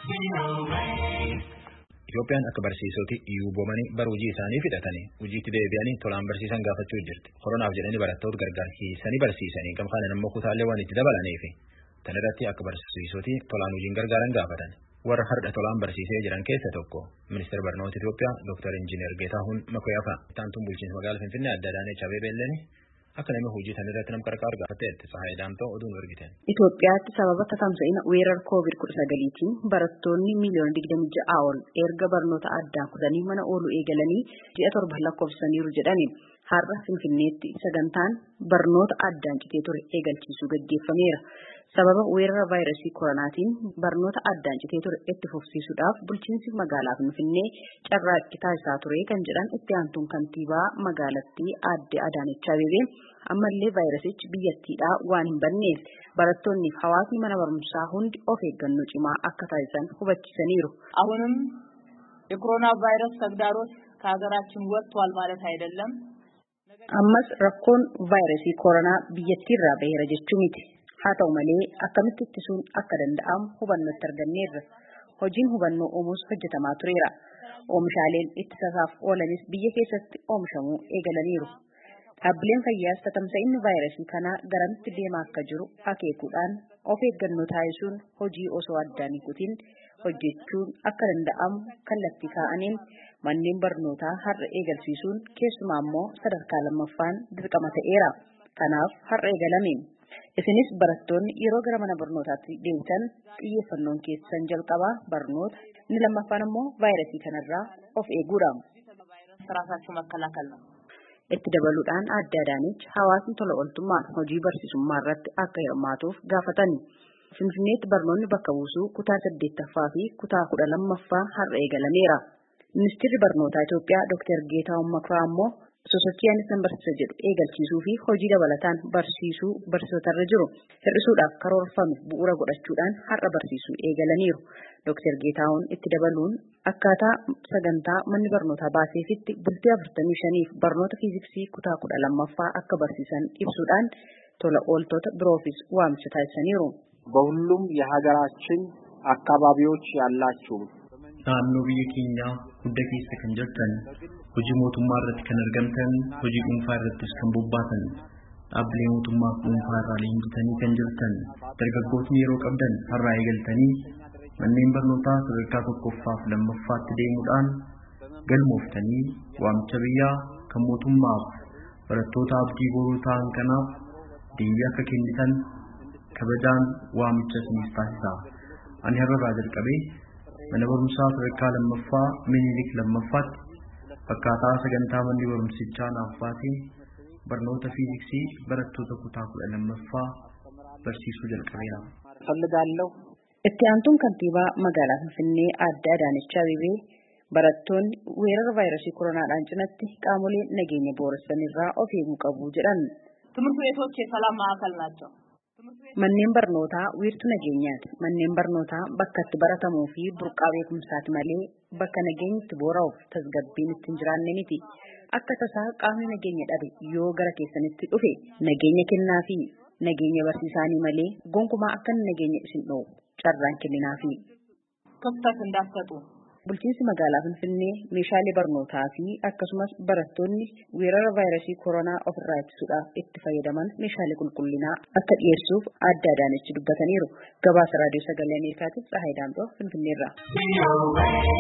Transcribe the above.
Itoophiyaan akka barsiisoti yuubomanii barujii isaanii fidhatanii hojiitti deebi'anii tolaan barsiisan gaafachuu jirti. Koronaaf jedhanii barattoota gargaarsiisanii barsiisanii gamfaanan immoo kutaalee waan itti dabalaniifi tan irratti akka barsiisoti tolaan hojiin gargaaran gaafatan. Warra har'a tolaan barsiisee jiran keessa tokko Ministeera Barnoota Itoophiyaa Dr. Injiinar Geetahuun Makoyaafa. Ittaantuun bulchiinsa magaalaa Finfinnee Aadde Adaanech Abeebee akka nama hojii san irratti nama qarqaar gaafateetti Tsahaayee Daamtoo oduun argite. Itoophiyaatti sababa tamsa'ina weerara COVID-19tiin barattoonni miliyoona 26 ol erga barnoota addaan kutanii mana ooluu eegalanii ji'a 7 lakkoofsaniiru jedhani. Har'a Finfinneetti sagantaan barnoota addaan citee ture eegalchiisuu gaggeeffameera. Sababa weerara vaayirasii koronaatiin barnoota addaan citee ture itti fufsiisuudhaaf bulchiinsi magaalaa Finfinnee carraaqqii taasisaa ture kan jedhan itti aantuun kantiibaa magaalattii Aadde Adaanech Abeebee ammallee vaayirasichi biyyattiidhaa waan hin banneef barattoonni fi hawaasni mana barumsaa hundi of eeggannoo cimaa akka taasisan hubachiisaniiru. አሁንም የኮሮና ቫይረስ ተግዳሮት ከሀገራችን ወጥቷል ማለት አይደለም. ammas rakkoon vaayirasii koronaa biyyattiirraa baheera jechuu miti. haa ta'u malee akkamitti ittisuun akka danda'amu hubannootti arganneerra. Hojiin hubannoo uumuus hojjetamaa tureera. Oomishaaleen ittisaaf oolanis biyya keessatti oomishamuu eegalaniiru. Dhaabbileen fayyaas tamsa'inni vaayirasii kanaa garamitti deemaa akka jiru akeekuudhaan of eeggannoo taasisuun hojii osoo addaan hin kutin hojjechuun akka danda'amu kallattii kaa'aniin manneen barnootaa har'a eegalsiisuun keessumaa immoo sadarkaa lammaffaan dirqama ta'eera. Kanaaf har'a eegalame. Isinis barattoonni yeroo gara mana barnootaatti deebitan xiyyeeffannoon keessan jalqabaa barnoota inni lammaffaan immoo vaayirasii kanarraa of eeguudha. ራሳቸው መከላከል ነው. Itti dabaluudhaan Aadde Adaanech hawaasni tola ooltummaan hojii barsiisummaa irratti akka hirmaatuuf gaafatan. Finfinneetti barnoonni bakka buusuu kutaa 8ffaa fi kutaa 12ffaa har'a eegalameera. Ministeerri Barnootaa Itoophiyaa Dr. Geetahuun Makoyaa immoo sosochii aannan barsiisa jedhu eegalchiisuu fi hojii dabalataan barsiisuu barsiisotarra jiru hir'isuudhaaf karoorfame bu'uura godhachuudhaan har'a barsiisuu eegalaniiru. Dr. Geetahuun itti dabaluun akkaataa sagantaa manni barnootaa baaseefitti bultii 45f barnoota fiiziksii kutaa 12ffaa akka barsiisan ibsuudhaan tola ooltota biroofis waamicha taasisaniiru. በሁሉም የሀገራችን አካባቢዎች ያላችሁ naannoo biyya keenyaa hunda keessa kan jirtan hojii mootummaa irratti kan argamtan hojii dhuunfaa irrattis kan bobbaatan dhaabbilee mootummaa dhuunfaa irraa leenjitanii kan jirtan dargaggootni yeroo qabdan har'aa eegaltanii manneen barnootaa sadarkaa 1ffaa fi 2ffaatti deemuudhaan galmooftanii waamicha biyyaa kan mootummaaf barattoota abdii boruu ta'an kanaaf deebii akka kennitan kabajaan waamicha isiniif taasisa. Ani har'aa jalqabee mana barumsaa sadarkaa 2ffaa Minilik 2ffaatti akkaataa sagantaa manni barumsichaa naaf baasee barnoota fiiziksii barattoota kutaa 12ffaa barsiisuu jalqabeera. ፈልጋለሁ Itti aantuun kantiibaa magaalaa Finfinnee Aadde Adaanech Abeebee barattoonni weerara vaayirasii koronaadhaan cinatti qaamolee nageenya booressan irraa of eeguu qabu jedhan. ትምህርት ቤቶች የሰላም ማዕከል ናቸው. Manneen barnootaa wiirtuu nageenyaati. Manneen barnootaa bakka itti baratamuu fi burqaa beekumsaati malee bakka nageenyi itti boora'uuf tasgabbiin itti hin jiraanne miti. Akka tasaa qaamni nageenya dhabe yoo gara keessanitti dhufe nageenya kennaa fi nageenya barsiisaanii malee gonkumaa akka nageenya isin dhoobu carraan kenninaafi. ክፍተት እንዳትሰጡ Bulchiinsi magaalaa Finfinnee meeshaalee barnootaa fi akkasumas barattoonni weerara vaayirasii koronaa ofirraa ittisuudhaaf itti fayyadaman meeshaalee qulqullinaa akka dhiyeessuuf Aadde Adaanech dubbataniiru. Gabaasa Raadiyoo Sagalee Ameerikaatiif Tsahaayee Daamtoo Finfinneerraa.